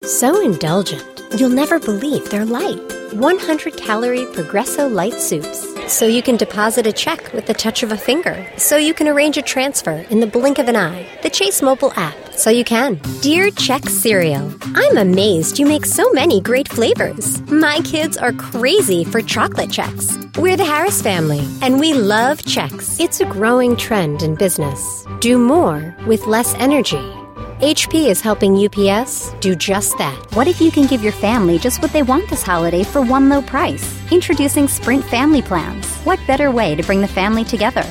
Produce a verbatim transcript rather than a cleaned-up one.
So indulgent, you'll never believe they're light. one hundred calorie Progresso Light Soups. So you can deposit a check with the touch of a finger. So you can arrange a transfer in the blink of an eye. The Chase mobile app. So you can. Dear Chex Cereal, I'm amazed you make so many great flavors. My kids are crazy for chocolate Chex. We're the Harris family, and we love Chex. It's a growing trend in business. Do more with less energy. H P is helping U P S do just that. What if you can give your family just what they want this holiday for one low price? Introducing Sprint Family Plans. What better way to bring the family together?